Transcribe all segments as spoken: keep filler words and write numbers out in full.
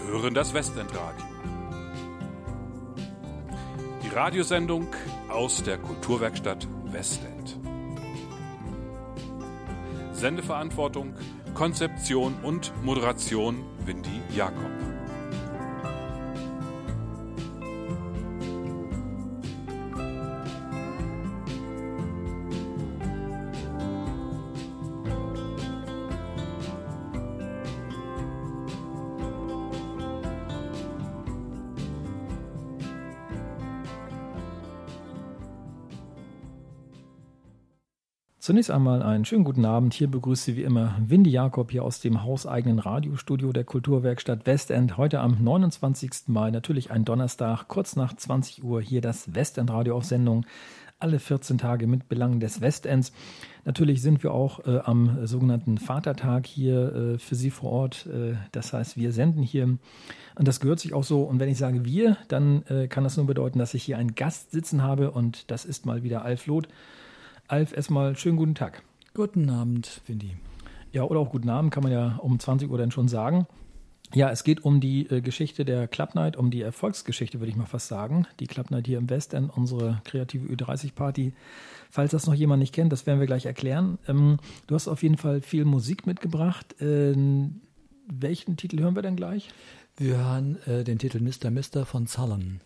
hören das Westendradio. Die Radiosendung aus der Kulturwerkstatt Westend. Sendeverantwortung, Konzeption und Moderation Windy Jakob. Zunächst einmal einen schönen guten Abend. Hier begrüßt Sie wie immer Windy Jakob hier aus dem hauseigenen Radiostudio der Kulturwerkstatt Westend. Heute am neunundzwanzigsten Mai, natürlich ein Donnerstag, kurz nach zwanzig Uhr, hier das Westendradio auf Sendung. Alle vierzehn Tage mit Belangen des Westends. Natürlich sind wir auch äh, am sogenannten Vatertag hier äh, für Sie vor Ort. Äh, das heißt, wir senden hier und das gehört sich auch so. Und wenn ich sage wir, dann äh, kann das nur bedeuten, dass ich hier einen Gast sitzen habe und das ist mal wieder Alf Loth. Alf, erstmal schönen guten Tag. Guten Abend, Windy. Ja, oder auch guten Abend, kann man ja um zwanzig Uhr dann schon sagen. Ja, es geht um die äh, Geschichte der Club Night, um die Erfolgsgeschichte, würde ich mal fast sagen. Die Club Night hier im Westend, unsere kreative Ü dreißig Party. Falls das noch jemand nicht kennt, das werden wir gleich erklären. Ähm, du hast auf jeden Fall viel Musik mitgebracht. Ähm, welchen Titel hören wir denn gleich? Wir hören äh, den Titel Mister Mister von Sullen.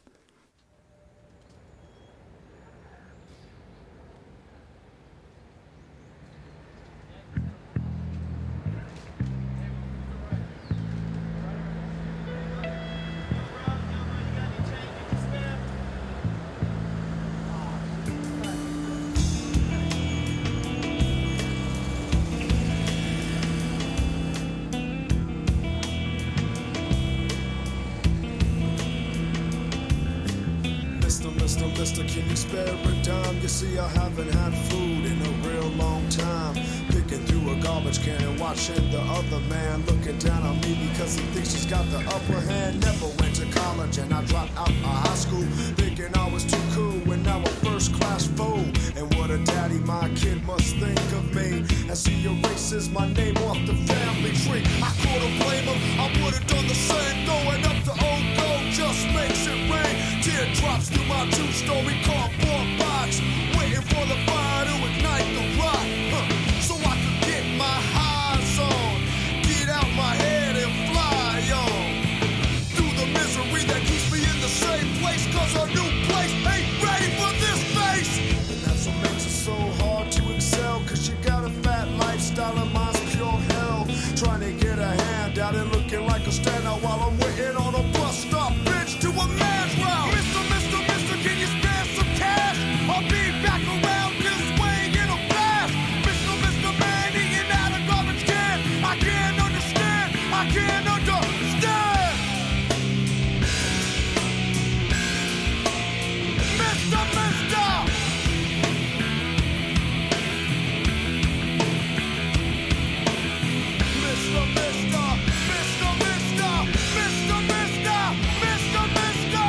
Mister, can you spare a dime? You see, I haven't had food in a real long time. Picking through a garbage can and watching the other man looking down on me because he thinks he's got the upper hand. Never went to college and I dropped out of high school thinking I was too cool and now a first class fool. And what a daddy my kid must think of me as he erases my name off the family tree. I couldn't blame him, I would have done the same. Throwing up the old gold just makes it rain. Teardrops through my two-story cardboard box, waiting for the fire to ignite the rock, huh. So I could get my highs on, get out my head and fly on through the misery that keeps me in the same place, cause a new place ain't ready for this face. And that's what makes it so hard to excel, cause you got a fat lifestyle and mine's pure hell. Trying to get a hand out and looking like a standout while I'm waiting on a bus stop bitch to a man's round. Mister, Mister, Mister, can you spare some cash? I'll be back around this way in a flash. Mister, Mister, man eating out a garbage can. I can't understand, I can't understand. Mister, Mister. Mister, Mister, Mister, Mister, Mister, Mister, Mister, Mister.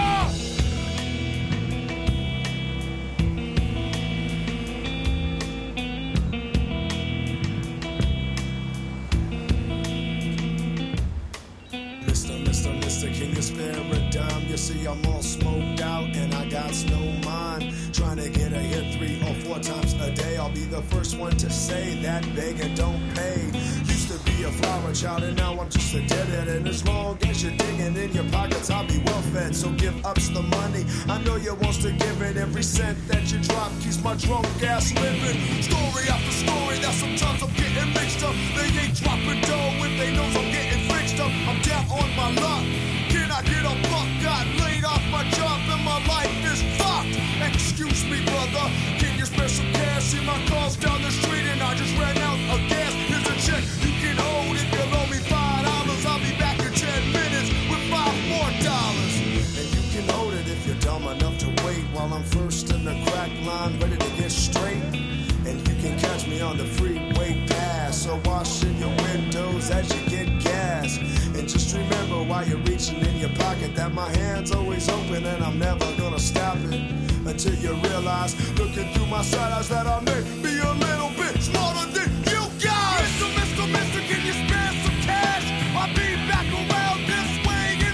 Mister, Mister, Mister, can you spare a dime? You see I'm all smoked out and I got no mind. Trying to get a hit three or four times a day. I'll be the first one to say that begging don't pay. Used to be a flower child and now I'm just a deadhead. And as long as you're digging in your pockets, I'll be well fed. So give ups the money. I know you wants to give it. Every cent that you drop keeps my drunk ass living. Story after story that sometimes I'm getting mixed up. They ain't dropping dough if they knows I'm getting fixed up. I'm down on my luck. Can I get a buck? Got laid off my job and my life is fucked. Excuse me, brother. Can you spare some cash? See my car's down the street and I just ran out of gas. Here's a check you can hold if you loan me five dollars. I'll be back in ten minutes with five more dollars. And you can hold it if you're dumb enough to wait while I'm first in the crack line, ready to get straight. And you can catch me on the freeway pass. So wash in your windows as you get gas. And just remember while you're reaching in your pocket that my hand's always open and I'm never gonna stop it until you realize, looking through my side eyes, that I may be a little bit smarter than you guys. Mister, Mister, Mister, can you spare some cash? I'll be back around this way in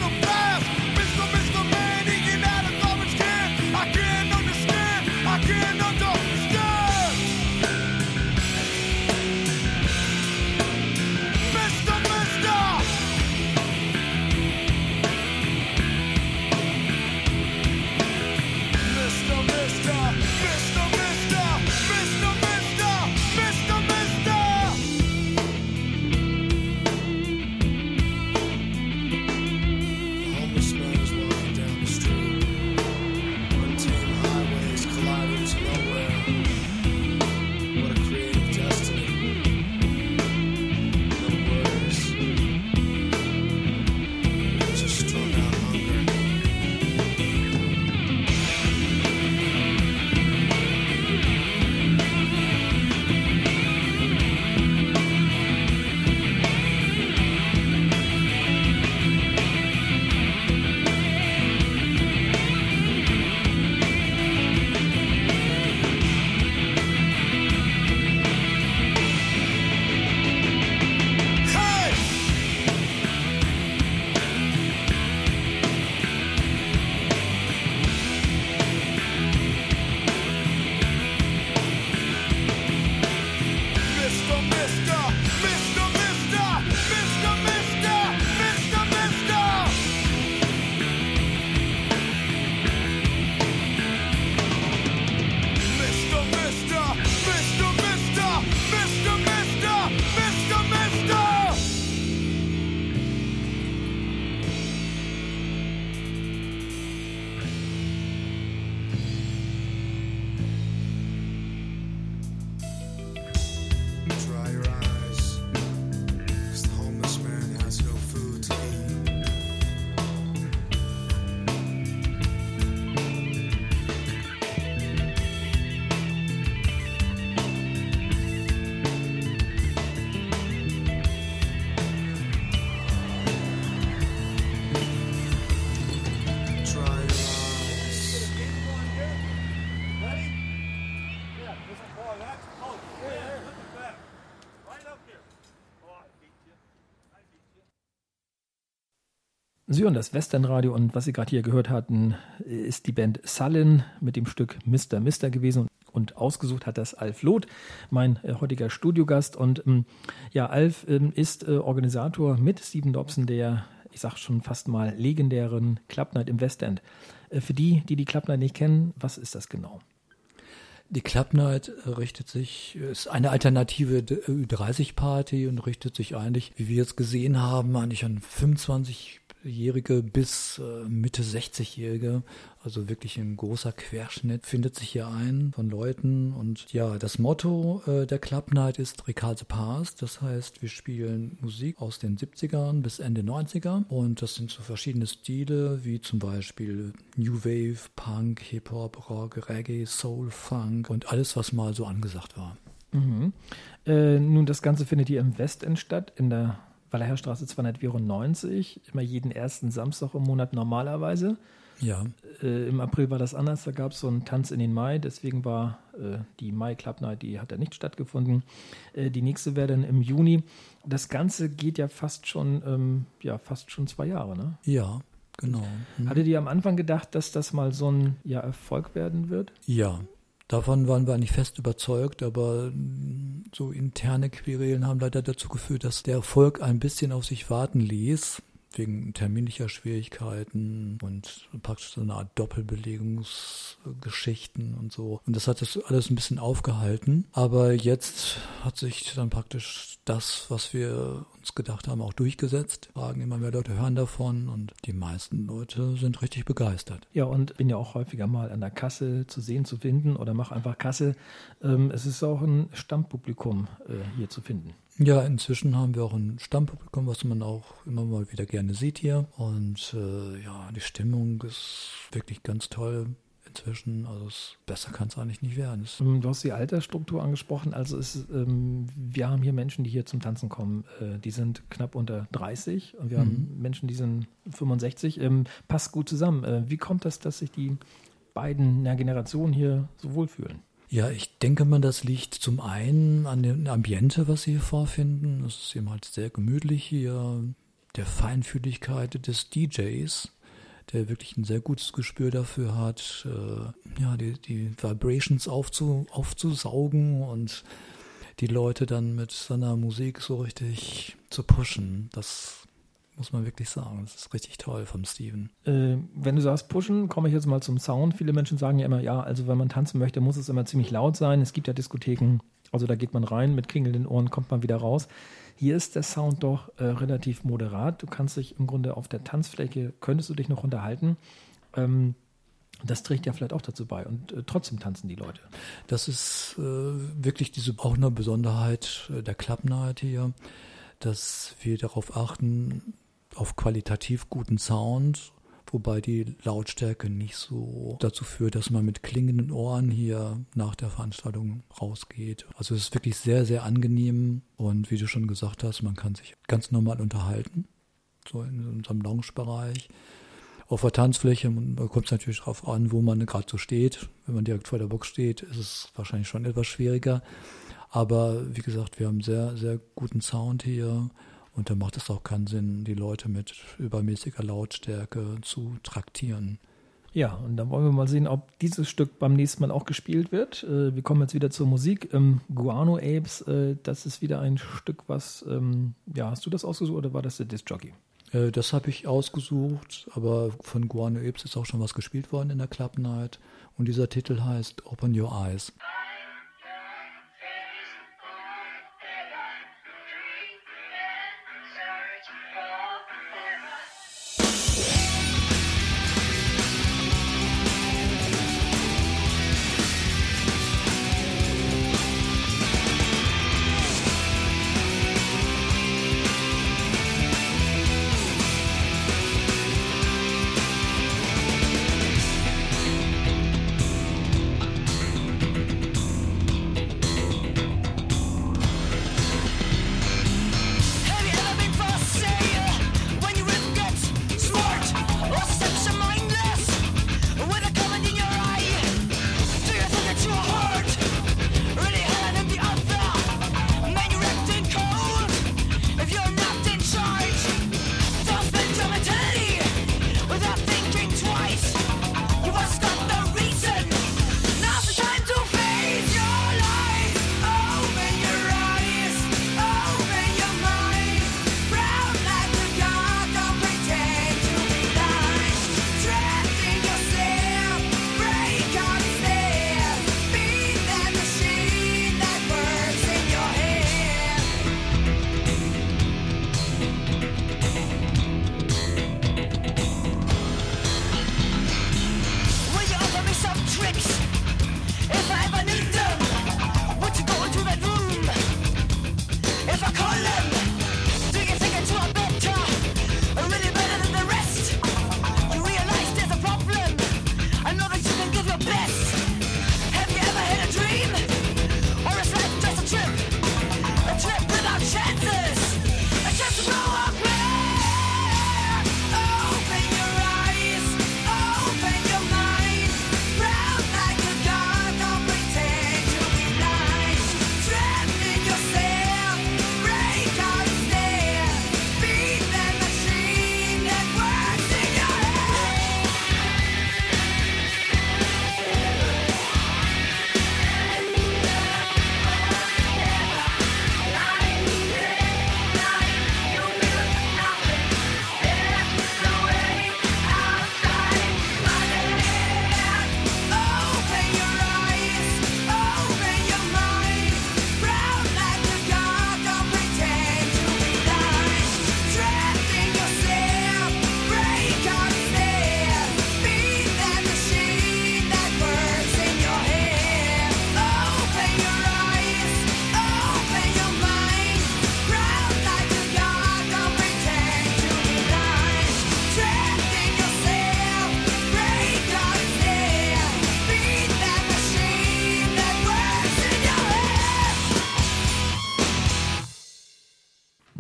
Sie hören das Westernradio und was Sie gerade hier gehört hatten, ist die Band Sullen mit dem Stück Mister Mister gewesen und ausgesucht hat das Alf Loth, mein äh, heutiger Studiogast. Und ähm, ja, Alf ähm, ist äh, Organisator mit Stephen Dobson der, ich sag schon fast mal, legendären Club Night im Westend. Äh, für die, die die Club Night nicht kennen, was ist das genau? Die Club Night richtet sich, ist eine alternative Ü dreißig Party und richtet sich eigentlich, wie wir jetzt gesehen haben, eigentlich an fünfundzwanzigjährige bis äh, Mitte sechzigjährige. Also wirklich ein großer Querschnitt findet sich hier ein von Leuten. Und ja, das Motto äh, der Club Night ist Recall the Past. Das heißt, wir spielen Musik aus den siebzigern bis Ende neunziger. Und das sind so verschiedene Stile, wie zum Beispiel New Wave, Punk, Hip-Hop, Rock, Reggae, Soul, Funk und alles, was mal so angesagt war. Mhm. Äh, nun, das Ganze findet hier im Westend statt, in der Wallerherstraße zweihundertvierundneunzig, immer jeden ersten Samstag im Monat normalerweise. Ja. Äh, Im April war das anders, da gab es so einen Tanz in den Mai, deswegen war äh, die Mai Club Night, die hat ja nicht stattgefunden. Äh, die nächste wäre dann im Juni. Das Ganze geht ja fast schon, ähm, ja, fast schon zwei Jahre, ne? Ja, genau. Mhm. Hattet ihr am Anfang gedacht, dass das mal so ein ja, Erfolg werden wird? Ja. Davon waren wir eigentlich fest überzeugt, aber so interne Querelen haben leider dazu geführt, dass der Erfolg ein bisschen auf sich warten ließ, wegen terminlicher Schwierigkeiten und praktisch so eine Art Doppelbelegungsgeschichten und so. Und das hat das alles ein bisschen aufgehalten. Aber jetzt hat sich dann praktisch das, was wir uns gedacht haben, auch durchgesetzt. Fragen immer mehr Leute hören davon und die meisten Leute sind richtig begeistert. Ja, und bin ja auch häufiger mal an der Kasse zu sehen, zu finden oder mache einfach Kasse. Ähm, es ist auch ein Stammpublikum äh, hier zu finden. Ja, inzwischen haben wir auch ein Stammpublikum, was man auch immer mal wieder gerne sieht hier. Und äh, ja, die Stimmung ist wirklich ganz toll inzwischen. Also es, besser kann es eigentlich nicht werden. Es du hast die Altersstruktur angesprochen. Also es, ähm, wir haben hier Menschen, die hier zum Tanzen kommen. Äh, die sind knapp unter dreißig und wir mhm. haben Menschen, die sind fünfundsechzig. Ähm, passt gut zusammen. Äh, wie kommt das, dass sich die beiden ja, Generationen hier so wohlfühlen? Ja, ich denke mal, das liegt zum einen an dem Ambiente, was Sie hier vorfinden. Es ist eben halt sehr gemütlich hier. Der Feinfühligkeit des D Js, der wirklich ein sehr gutes Gespür dafür hat, äh, ja, die, die Vibrations aufzu, aufzusaugen und die Leute dann mit seiner Musik so richtig zu pushen. Das muss man wirklich sagen. Das ist richtig toll vom Stephen. Äh, wenn du sagst pushen, komme ich jetzt mal zum Sound. Viele Menschen sagen ja immer, ja, also wenn man tanzen möchte, muss es immer ziemlich laut sein. Es gibt ja Diskotheken, also da geht man rein, mit klingelnden Ohren kommt man wieder raus. Hier ist der Sound doch äh, relativ moderat. Du kannst dich im Grunde auf der Tanzfläche, könntest du dich noch unterhalten. Ähm, das trägt ja vielleicht auch dazu bei und äh, trotzdem tanzen die Leute. Das ist äh, wirklich diese auch eine Besonderheit äh, der Club Night hier, dass wir darauf achten, auf qualitativ guten Sound, wobei die Lautstärke nicht so dazu führt, dass man mit klingenden Ohren hier nach der Veranstaltung rausgeht. Also es ist wirklich sehr, sehr angenehm und wie du schon gesagt hast, man kann sich ganz normal unterhalten, so in unserem Lounge-Bereich. Auf der Tanzfläche kommt es natürlich darauf an, wo man gerade so steht. Wenn man direkt vor der Box steht, ist es wahrscheinlich schon etwas schwieriger. Aber wie gesagt, wir haben sehr, sehr guten Sound hier. Und da macht es auch keinen Sinn, die Leute mit übermäßiger Lautstärke zu traktieren. Ja, und dann wollen wir mal sehen, ob dieses Stück beim nächsten Mal auch gespielt wird. Äh, wir kommen jetzt wieder zur Musik. Ähm, Guano Apes, äh, das ist wieder ein Stück, was, ähm, ja, hast du das ausgesucht oder war das der Disc Jockey? Äh, das habe ich ausgesucht, aber von Guano Apes ist auch schon was gespielt worden in der Club Night. Und dieser Titel heißt Open Your Eyes.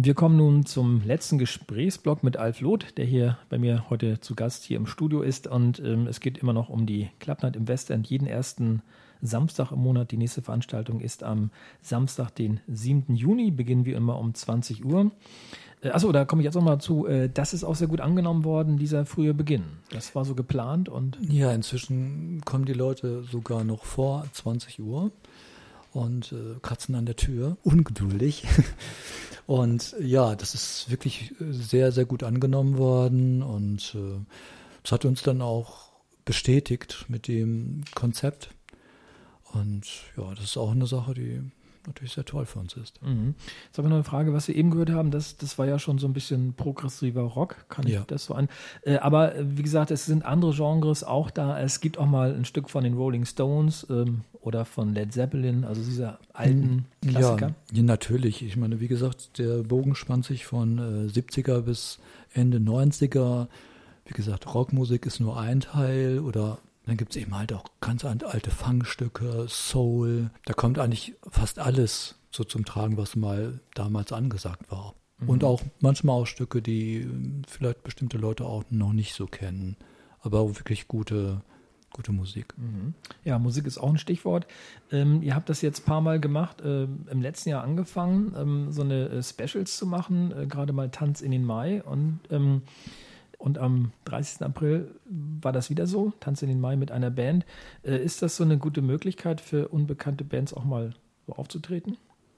Wir kommen nun zum letzten Gesprächsblock mit Alf Loth, der hier bei mir heute zu Gast hier im Studio ist. Und ähm, es geht immer noch um die Club Night im Westend. Jeden ersten Samstag im Monat. Die nächste Veranstaltung ist am Samstag, den siebten Juni. Beginnen wir immer um zwanzig Uhr. Äh, achso, da komme ich jetzt nochmal zu. Äh, das ist auch sehr gut angenommen worden, dieser frühe Beginn. Das war so geplant. Und ja, inzwischen kommen die Leute sogar noch vor zwanzig Uhr und äh, kratzen an der Tür, ungeduldig. Und ja, das ist wirklich sehr, sehr gut angenommen worden und äh, das hat uns dann auch bestätigt mit dem Konzept. Und ja, das ist auch eine Sache, die natürlich sehr toll für uns ist. Mhm. Jetzt habe ich noch eine Frage, was wir eben gehört haben, das, das war ja schon so ein bisschen progressiver Rock, kann ich Ja. das so an. Äh, aber äh, wie gesagt, es sind andere Genres auch da. Es gibt auch mal ein Stück von den Rolling Stones ähm, oder von Led Zeppelin, also diese alten Klassiker. Ja, ja, natürlich. Ich meine, wie gesagt, der Bogen spannt sich von äh, siebziger bis Ende neunziger. Wie gesagt, Rockmusik ist nur ein Teil oder dann gibt es eben halt auch ganz alte Funkstücke, Soul. Da kommt eigentlich fast alles so zum Tragen, was mal damals angesagt war. Mhm. Und auch manchmal auch Stücke, die vielleicht bestimmte Leute auch noch nicht so kennen. Aber auch wirklich gute, gute Musik. Mhm. Ja, Musik ist auch ein Stichwort. Ähm, ihr habt das jetzt ein paar Mal gemacht, äh, im letzten Jahr angefangen, ähm, so eine äh, Specials zu machen, äh, gerade mal Tanz in den Mai und ähm, Und am dreißigsten April war das wieder so, Tanz in den Mai mit einer Band. Äh, ist das so eine gute Möglichkeit für unbekannte Bands auch mal so aufzutreten?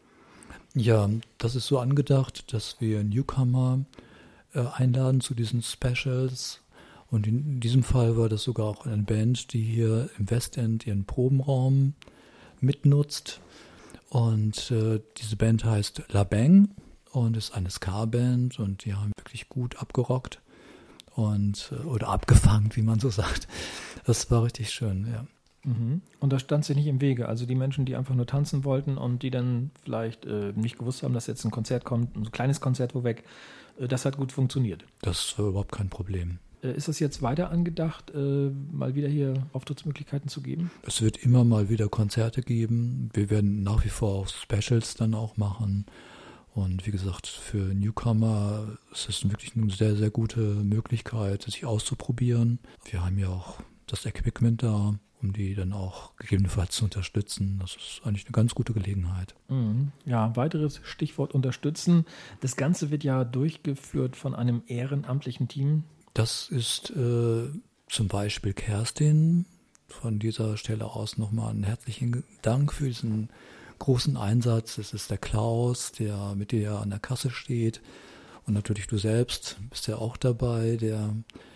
Ja, das ist so angedacht, dass wir Newcomer äh, einladen zu diesen Specials. Und in diesem Fall war das sogar auch eine Band, die hier im Westend ihren Probenraum mitnutzt. Und äh, diese Band heißt La Bang und ist eine Ska-Band und die haben wirklich gut abgerockt. Und, oder abgefangen, wie man so sagt. Das war richtig schön, ja. Mhm. Und da stand sie nicht im Wege. Also die Menschen, die einfach nur tanzen wollten und die dann vielleicht äh, nicht gewusst haben, dass jetzt ein Konzert kommt, ein kleines Konzert vorweg, äh, das hat gut funktioniert. Das war überhaupt kein Problem. Äh, ist das jetzt weiter angedacht, äh, mal wieder hier Auftrittsmöglichkeiten zu geben? Es wird immer mal wieder Konzerte geben. Wir werden nach wie vor auch Specials dann auch machen. Und wie gesagt, für Newcomer ist es wirklich eine sehr, sehr gute Möglichkeit, sich auszuprobieren. Wir haben ja auch das Equipment da, um die dann auch gegebenenfalls zu unterstützen. Das ist eigentlich eine ganz gute Gelegenheit. Mhm. Ja, weiteres Stichwort unterstützen. Das Ganze wird ja durchgeführt von einem ehrenamtlichen Team. Das ist äh, zum Beispiel Kerstin. Von dieser Stelle aus nochmal einen herzlichen Dank für diesen großen Einsatz. Es ist der Klaus, der mit dir an der Kasse steht und natürlich du selbst bist ja auch dabei, der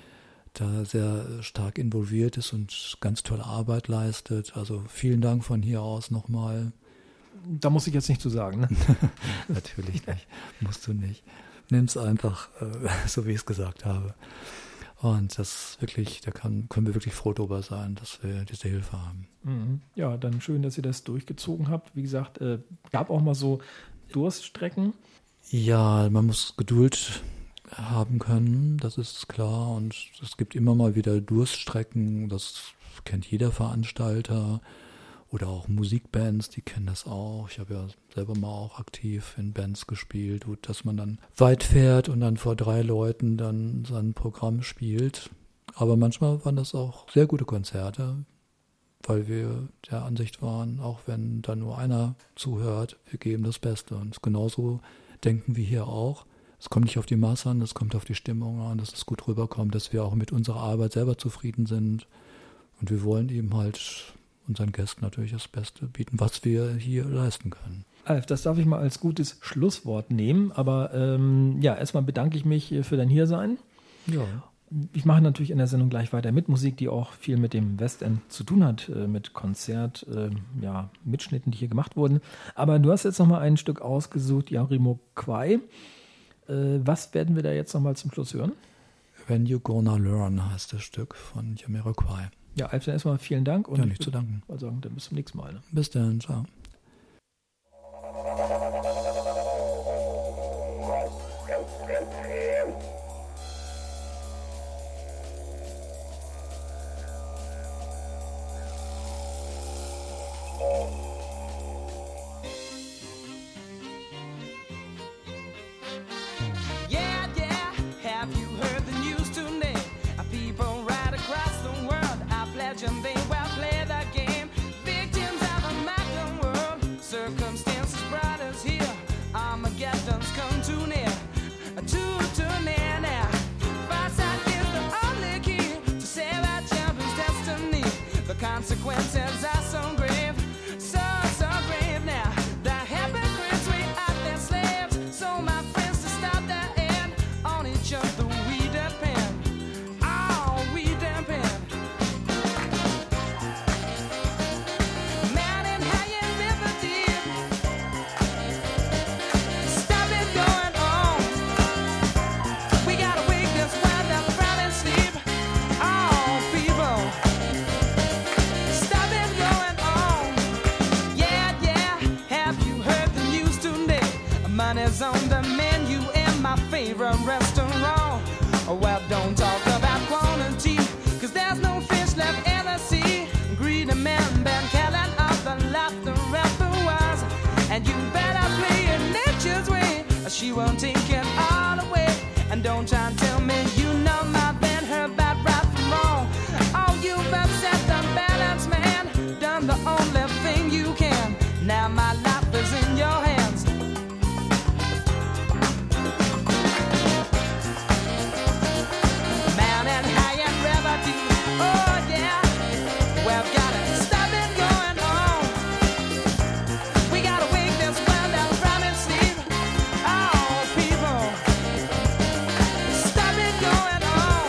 da sehr stark involviert ist und ganz tolle Arbeit leistet. Also vielen Dank von hier aus nochmal. Da muss ich jetzt nicht zu sagen, ne? Natürlich nicht, musst du nicht. Nimm's einfach, äh, so wie ich es gesagt habe. Und das wirklich, da kann, können wir wirklich froh drüber sein, dass wir diese Hilfe haben. Mhm. Ja, dann schön, dass ihr das durchgezogen habt. Wie gesagt, äh, gab auch mal so Durststrecken. Ja, man muss Geduld haben können, das ist klar. Und es gibt immer mal wieder Durststrecken, das kennt jeder Veranstalter. Oder auch Musikbands, die kennen das auch. Ich habe ja selber mal auch aktiv in Bands gespielt, dass man dann weit fährt und dann vor drei Leuten dann sein Programm spielt. Aber manchmal waren das auch sehr gute Konzerte, weil wir der Ansicht waren, auch wenn da nur einer zuhört, wir geben das Beste. Und genauso denken wir hier auch. Es kommt nicht auf die Masse an, es kommt auf die Stimmung an, dass es gut rüberkommt, dass wir auch mit unserer Arbeit selber zufrieden sind. Und wir wollen eben halt unseren Gästen natürlich das Beste bieten, was wir hier leisten können. Alf, das darf ich mal als gutes Schlusswort nehmen, aber ähm, ja, erstmal bedanke ich mich für dein Hiersein. Ja. Ich mache natürlich in der Sendung gleich weiter mit Musik, die auch viel mit dem Westend zu tun hat, äh, mit Konzert, äh, ja, Mitschnitten, die hier gemacht wurden. Aber du hast jetzt nochmal ein Stück ausgesucht, Jamiroquai. Äh, was werden wir da jetzt nochmal zum Schluss hören? When You Gonna Learn heißt das Stück von Jamiroquai. Ja, Alf, dann erstmal vielen Dank. Und ja, nicht zu danken. Ich würde sagen, dann bis zum nächsten Mal. Ne? Bis dann, ciao. favorite restaurant. Well, don't talk about quantity, cause there's no fish left in the sea. Greedy men been killing up the laughter of the wise, and you better play it nature's way, or she won't take it all away. And don't try and tell me you know my band, her bad right from wrong. Oh, you've upset the balance, man, done the only thing you can. Now my life is in your hands. Mountain high and river deep, oh yeah, we've gotta stop it going on. We gotta wake this world up from its sleep. Oh, people, stop it going on.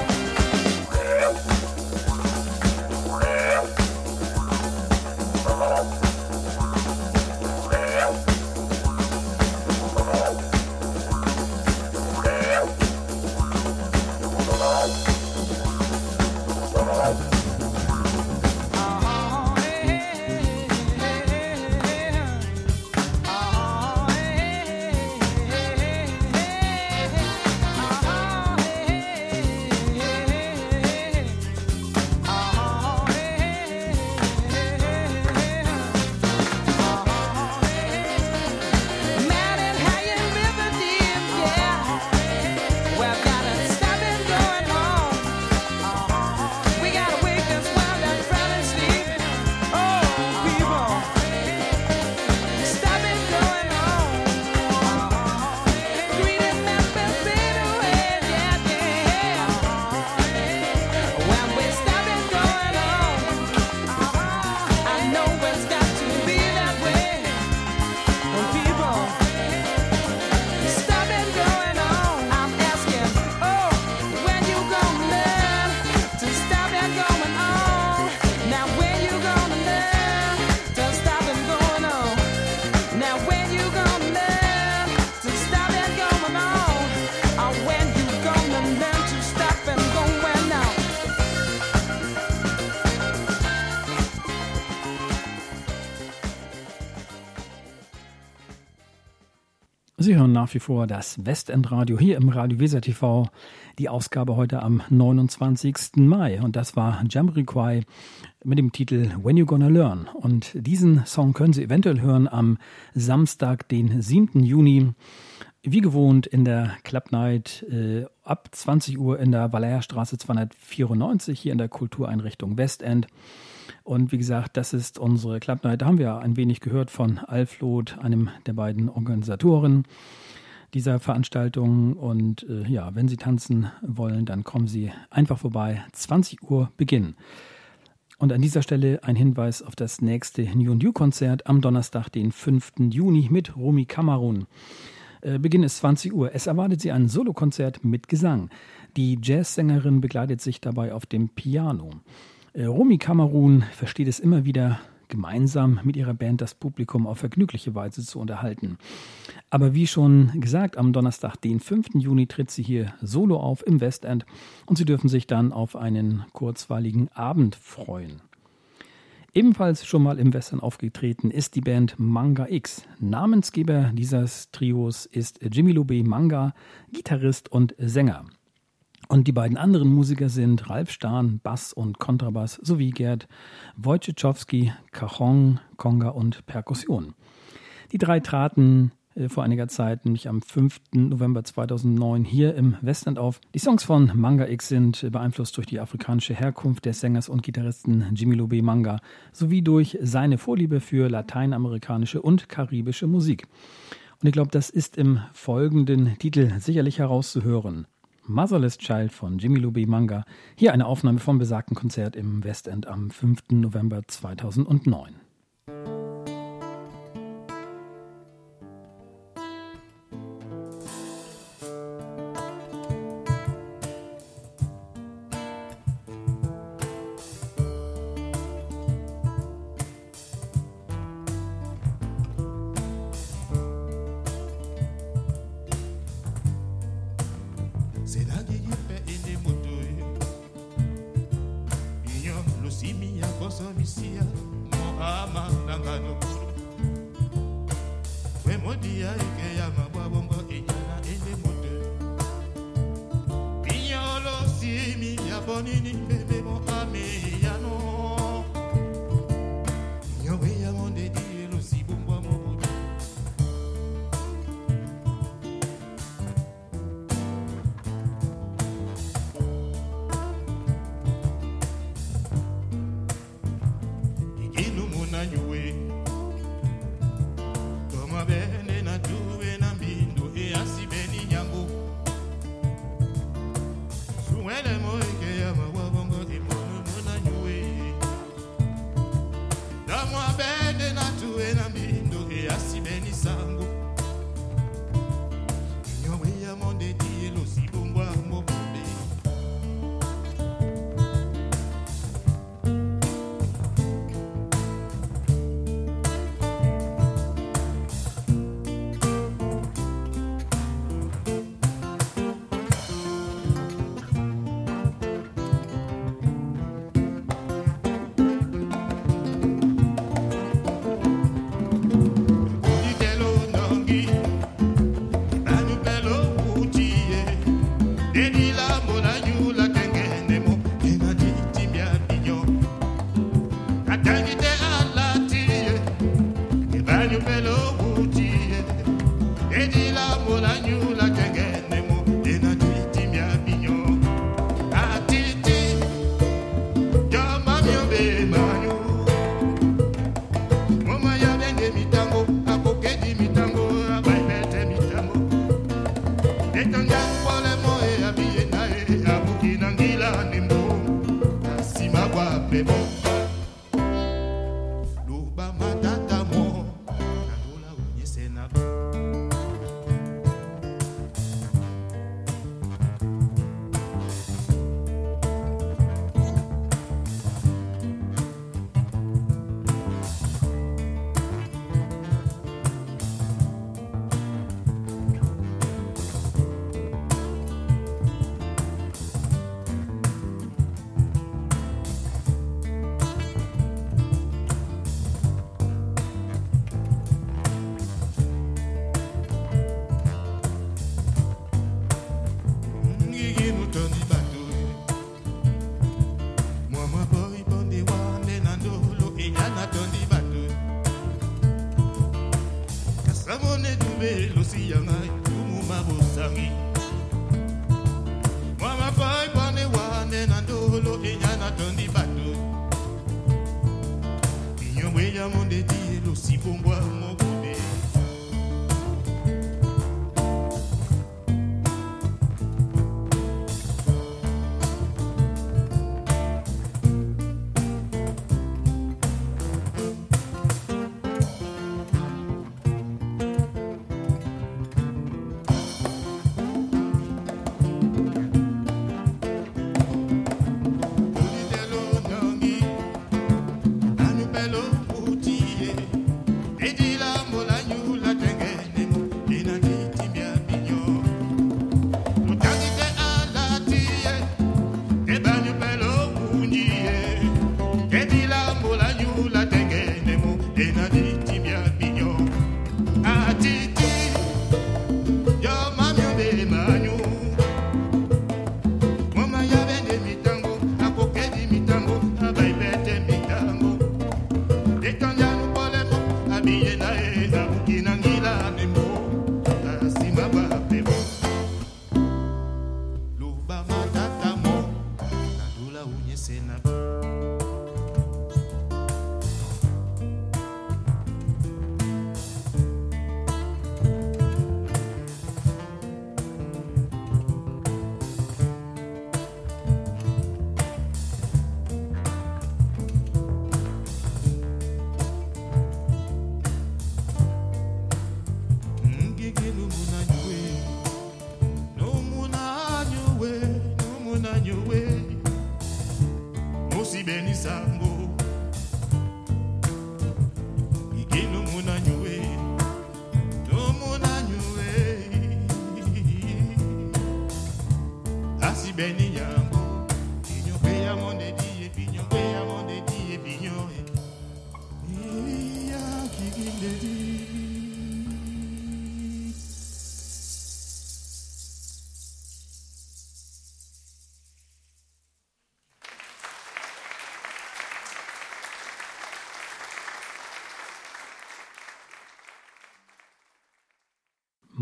Sie hören nach wie vor das Westendradio hier im Radio Weser T V. Die Ausgabe heute am neunundzwanzigsten Mai. Und das war Jamiroquai mit dem Titel When You Gonna Learn. Und diesen Song können Sie eventuell hören am Samstag, den siebten Juni. Wie gewohnt in der Club Night äh, ab zwanzig Uhr in der Valleierstraße zweihundertvierundneunzig hier in der Kultureinrichtung Westend. Und wie gesagt, das ist unsere Club Night. Da haben wir ein wenig gehört von Alf Loth, einem der beiden Organisatoren dieser Veranstaltung. Und äh, ja, wenn Sie tanzen wollen, dann kommen Sie einfach vorbei. zwanzig Uhr Beginn. Und an dieser Stelle ein Hinweis auf das nächste New and You Konzert am Donnerstag, den fünften Juni mit Rumi Kamerun. Äh, Beginn ist zwanzig Uhr. Es erwartet Sie ein Solokonzert mit Gesang. Die Jazzsängerin begleitet sich dabei auf dem Piano. Rumi Kamerun versteht es immer wieder, gemeinsam mit ihrer Band das Publikum auf vergnügliche Weise zu unterhalten. Aber wie schon gesagt, am Donnerstag, den fünften Juni, tritt sie hier solo auf im Westend und Sie dürfen sich dann auf einen kurzweiligen Abend freuen. Ebenfalls schon mal im Westend aufgetreten ist die Band Manga X. Namensgeber dieses Trios ist Jimilobe Manga, Gitarrist und Sänger. Und die beiden anderen Musiker sind Ralf Stahn, Bass und Kontrabass, sowie Gerd Wojciechowski, Cajon, Conga und Perkussion. Die drei traten äh, vor einiger Zeit, nämlich am fünften November zweitausendneun, hier im Westend auf. Die Songs von Manga X sind äh, beeinflusst durch die afrikanische Herkunft des Sängers und Gitarristen Jimilobe Manga, sowie durch seine Vorliebe für lateinamerikanische und karibische Musik. Und ich glaube, das ist im folgenden Titel sicherlich herauszuhören. Motherless Child von Jimilobe Manga. Hier eine Aufnahme vom besagten Konzert im Westend am fünften November zweitausendneun. bonini bebe mo ame ya no nyowe ya monde di lo si bumba mo iginu muna nyowe toma bene na tuwe na mbindo e asibeni nyambo suele mo ke ya ma wa bongo e mono muna nyowe toma bene na tuwe na mbindo e asibeni sango nyowe ya monde di lo si bumba mo bombe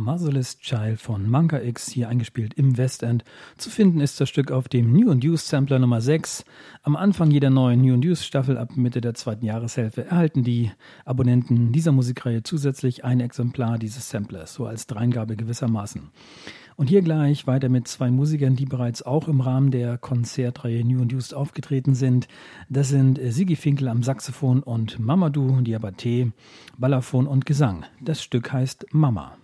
Motherless Child von Monka X, hier eingespielt im Westend. Zu finden ist das Stück auf dem New and Used Sampler Nummer sechs. Am Anfang jeder neuen New and Used Staffel ab Mitte der zweiten Jahreshälfte erhalten die Abonnenten dieser Musikreihe zusätzlich ein Exemplar dieses Samplers, so als Dreingabe gewissermaßen. Und hier gleich weiter mit zwei Musikern, die bereits auch im Rahmen der Konzertreihe New and Used aufgetreten sind. Das sind Sigi Finkel am Saxophon und Mamadou Diabaté, Balafon und Gesang. Das Stück heißt Mama.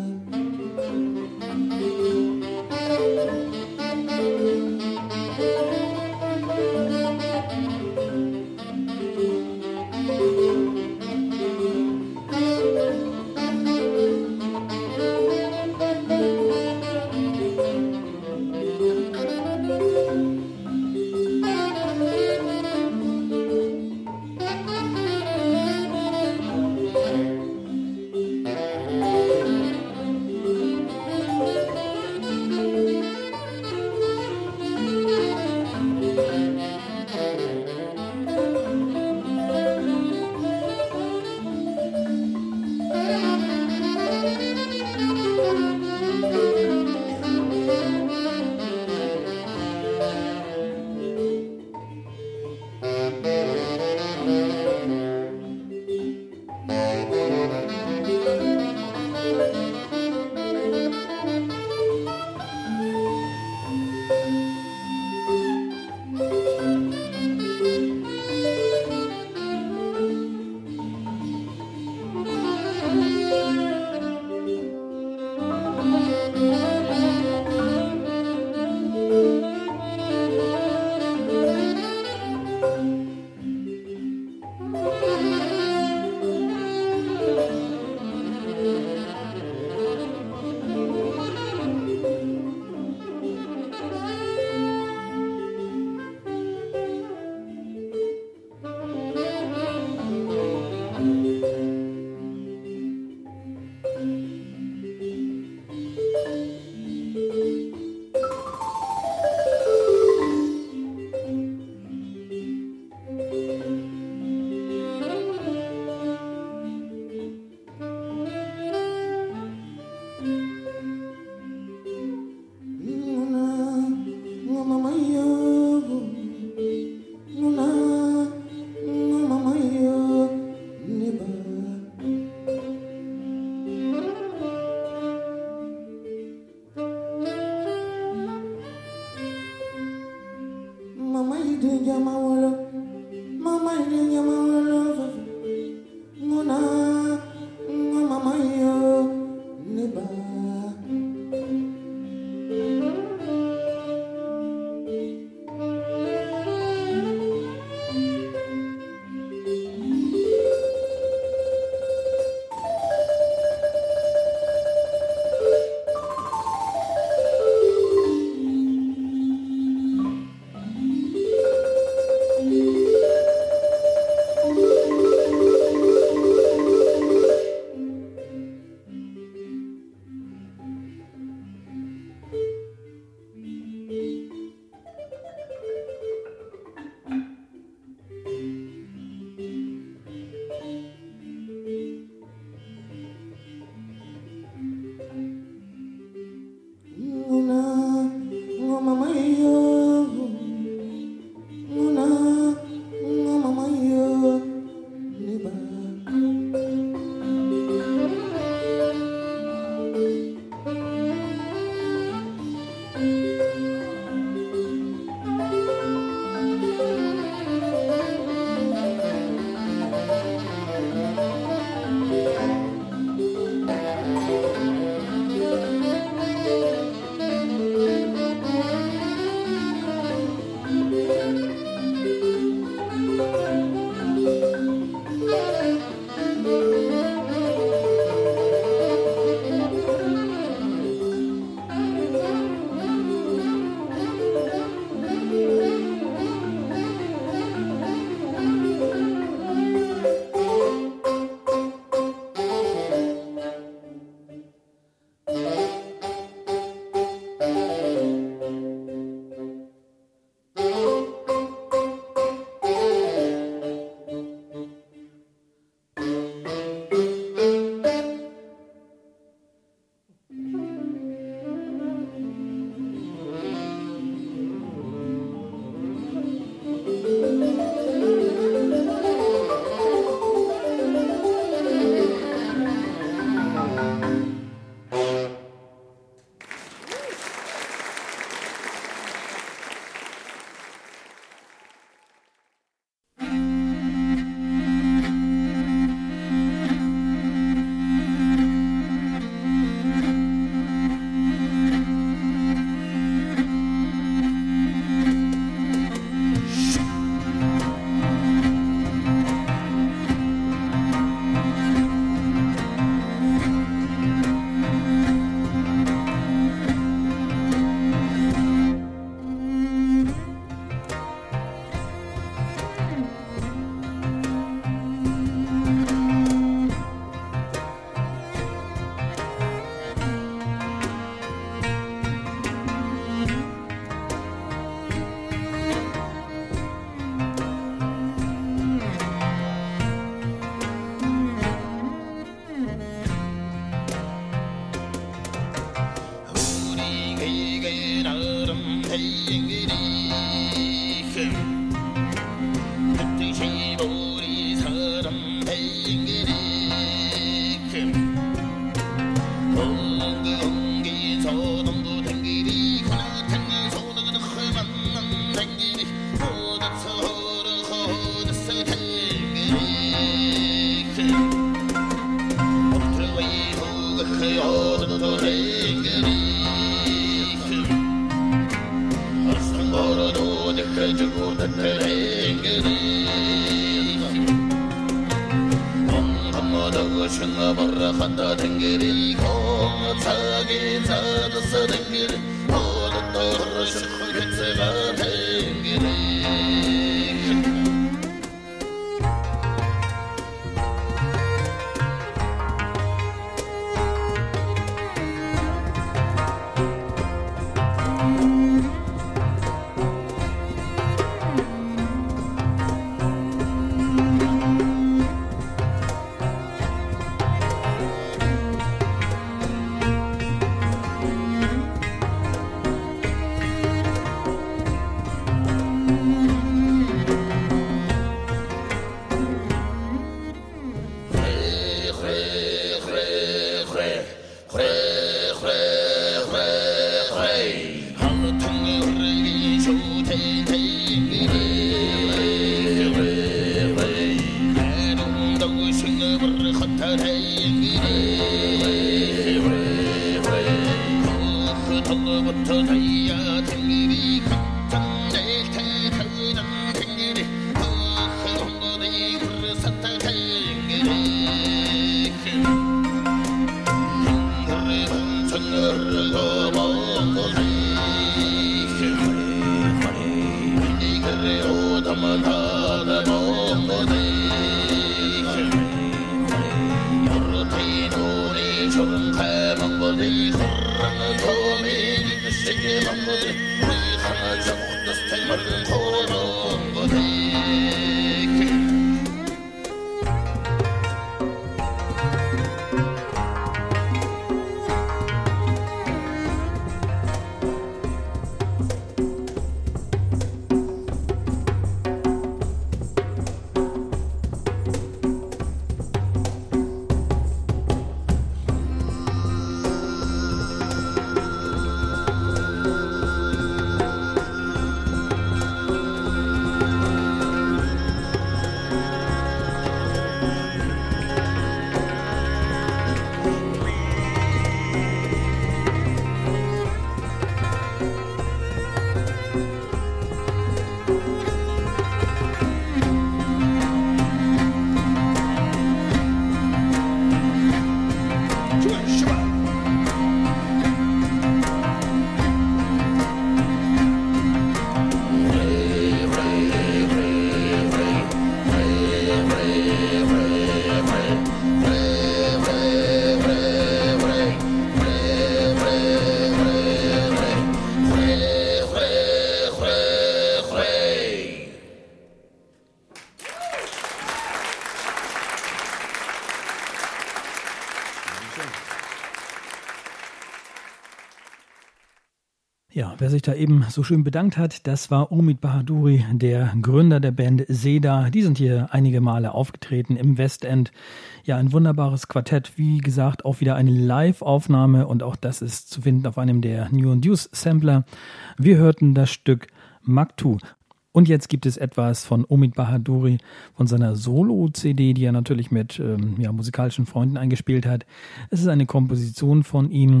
Ja, wer sich da eben so schön bedankt hat, das war Omid Bahaduri, der Gründer der Band Seda. Die sind hier einige Male aufgetreten im Westend. Ja, ein wunderbares Quartett. Wie gesagt, auch wieder eine Live-Aufnahme und auch das ist zu finden auf einem der New and Use Sampler. Wir hörten das Stück Maktu. Und jetzt gibt es etwas von Omid Bahaduri, von seiner Solo-C D, die er natürlich mit ähm, ja, musikalischen Freunden eingespielt hat. Es ist eine Komposition von ihm.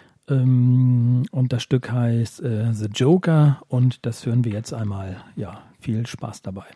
Und das Stück heißt äh, The Joker und das hören wir jetzt einmal. Ja, viel Spaß dabei.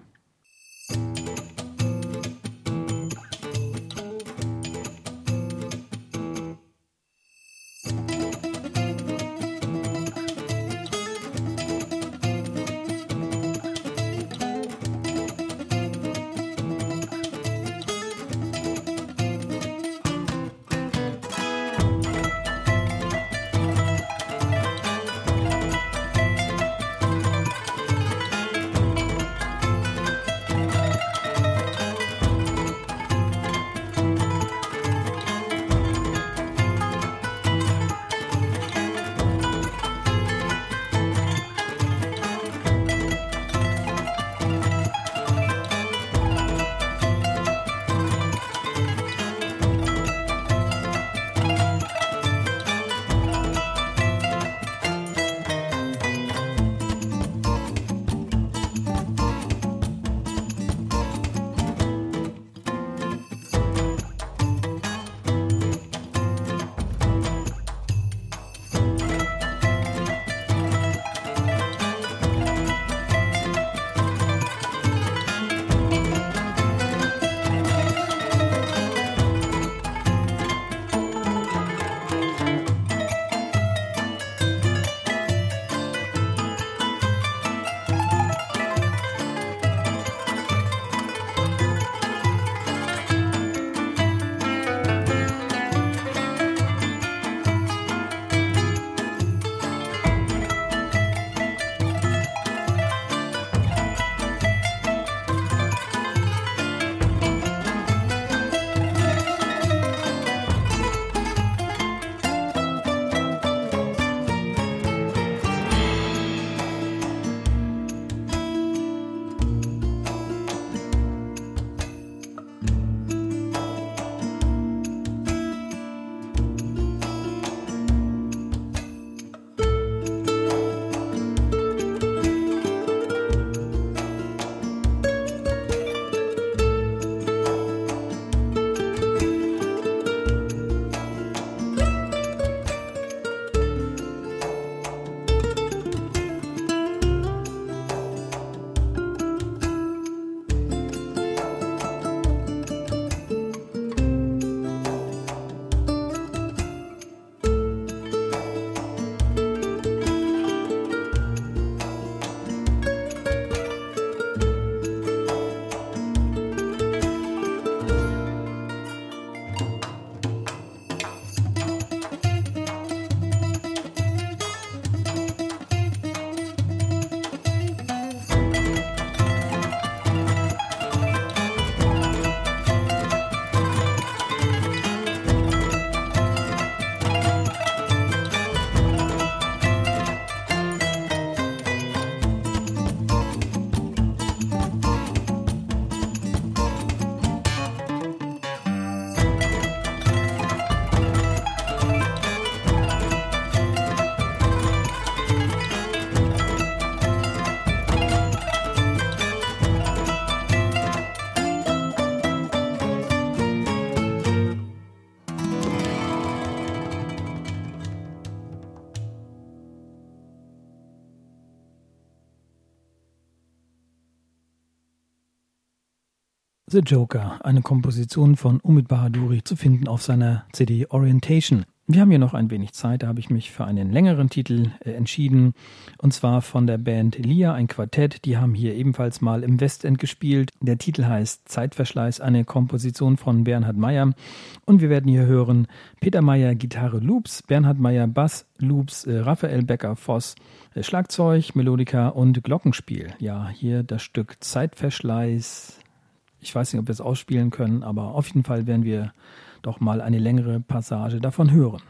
The Joker, eine Komposition von Omid Bahaduri, zu finden auf seiner C D Orientation. Wir haben hier noch ein wenig Zeit, da habe ich mich für einen längeren Titel äh, entschieden, und zwar von der Band Lia, ein Quartett, die haben hier ebenfalls mal im Westend gespielt. Der Titel heißt Zeitverschleiß, eine Komposition von Bernhard Meyer, und wir werden hier hören Peter Meyer Gitarre Loops, Bernhard Meyer Bass Loops, äh, Raphael Becker Voss äh, Schlagzeug, Melodika und Glockenspiel. Ja, hier das Stück Zeitverschleiß. Ich weiß nicht, ob wir es ausspielen können, aber auf jeden Fall werden wir doch mal eine längere Passage davon hören.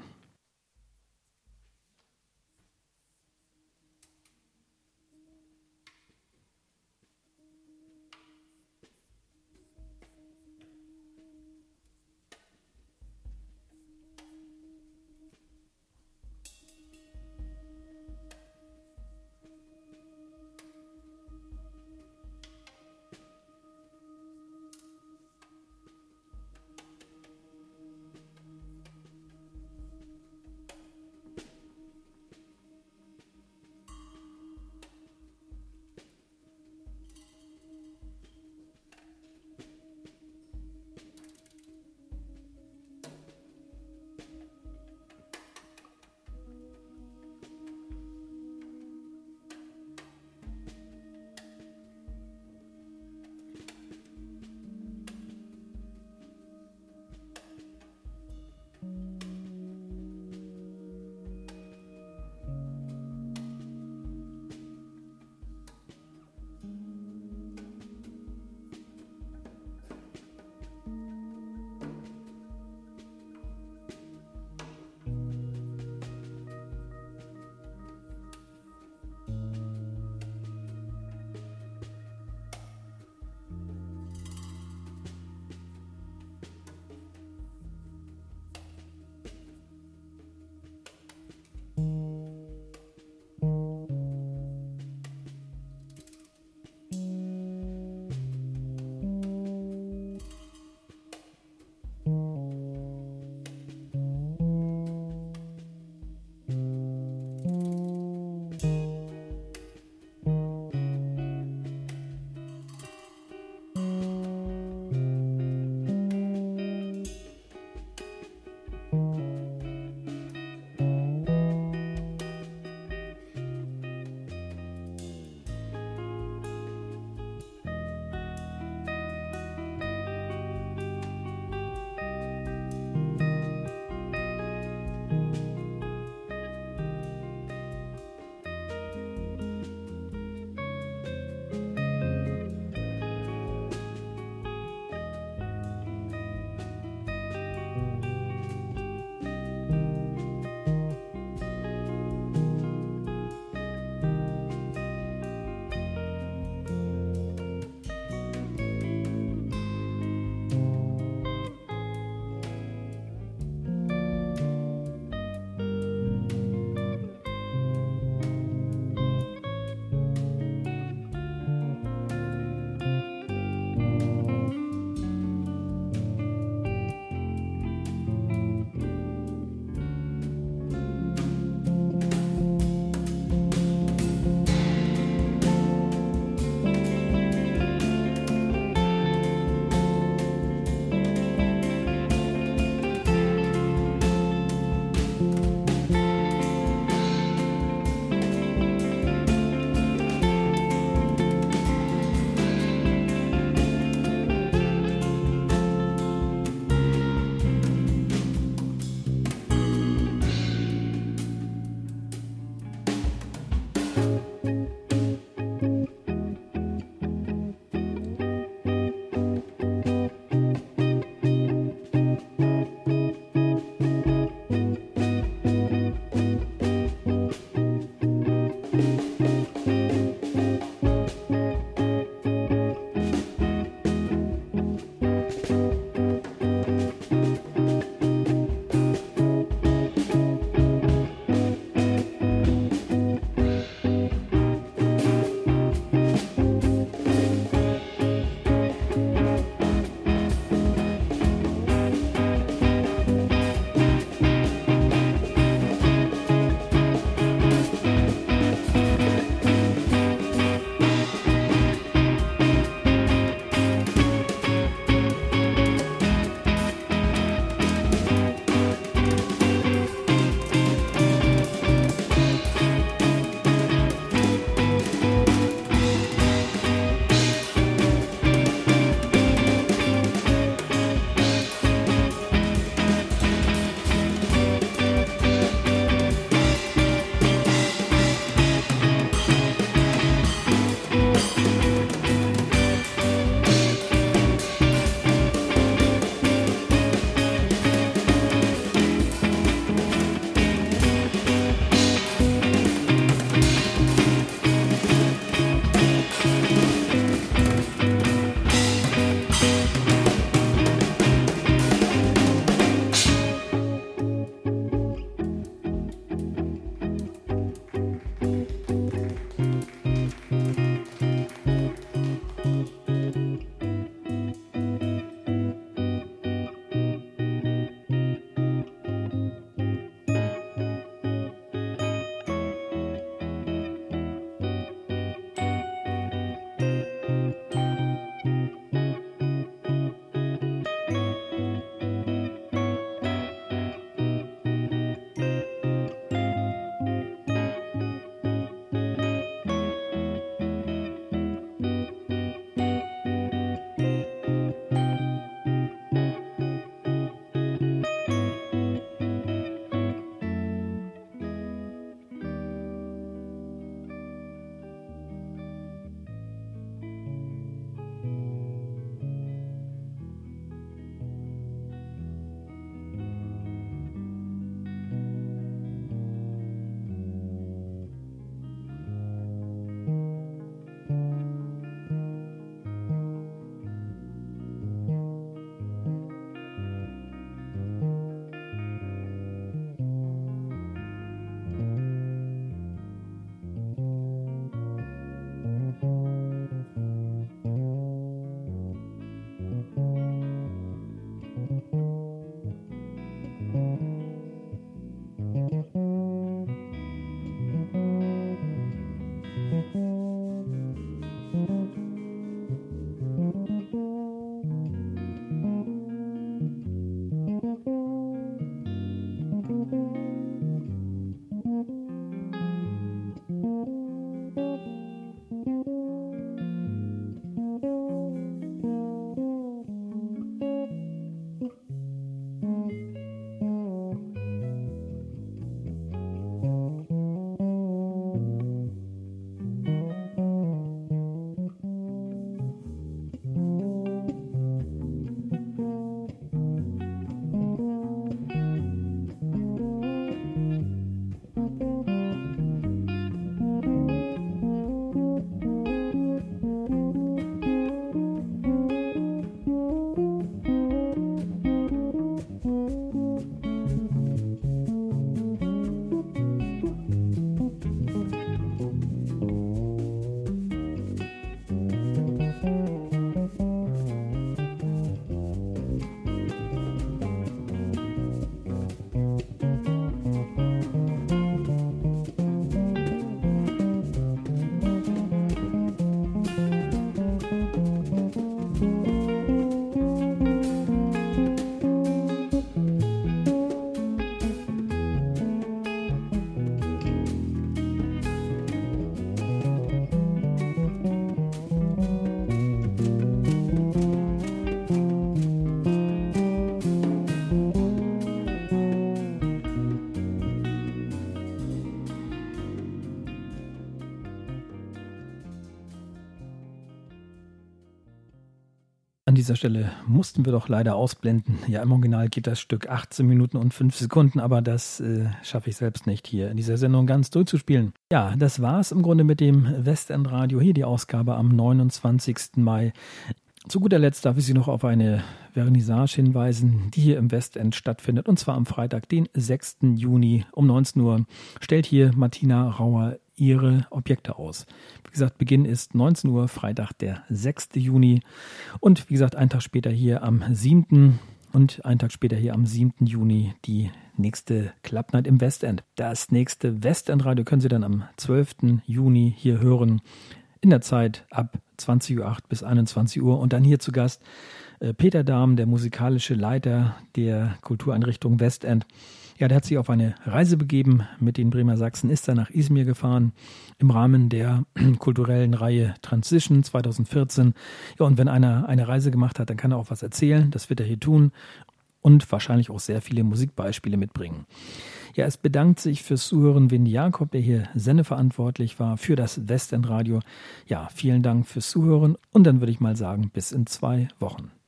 An dieser Stelle mussten wir doch leider ausblenden. Ja, im Original geht das Stück achtzehn Minuten und fünf Sekunden, aber das äh, schaffe ich selbst nicht hier in dieser Sendung ganz durchzuspielen. Ja, das war's im Grunde mit dem Westendradio. Hier die Ausgabe am neunundzwanzigsten Mai. Zu guter Letzt darf ich Sie noch auf eine Vernissage hinweisen, die hier im Westend stattfindet. Und zwar am Freitag, den sechsten Juni um neunzehn Uhr, stellt hier Martina Rauer ihre Objekte aus. Wie gesagt, Beginn ist neunzehn Uhr, Freitag, der sechsten Juni. Und wie gesagt, einen Tag später hier am siebten und einen Tag später hier am siebten Juni die nächste Club Night im Westend. Das nächste Westendradio können Sie dann am zwölften Juni hier hören. In der Zeit ab zwanzig Uhr acht bis einundzwanzig Uhr. Und dann hier zu Gast äh, Peter Dahm, der musikalische Leiter der Kultureinrichtung Westend. Ja, der hat sich auf eine Reise begeben mit den Bremer Sachsen, ist dann nach Izmir gefahren im Rahmen der kulturellen Reihe Transition zweitausendvierzehn. Ja, und wenn einer eine Reise gemacht hat, dann kann er auch was erzählen. Das wird er hier tun und wahrscheinlich auch sehr viele Musikbeispiele mitbringen. Ja, es bedankt sich fürs Zuhören Windy Jakob, der hier sendeverantwortlich war für das Westendradio. Ja, vielen Dank fürs Zuhören und dann würde ich mal sagen, bis in zwei Wochen.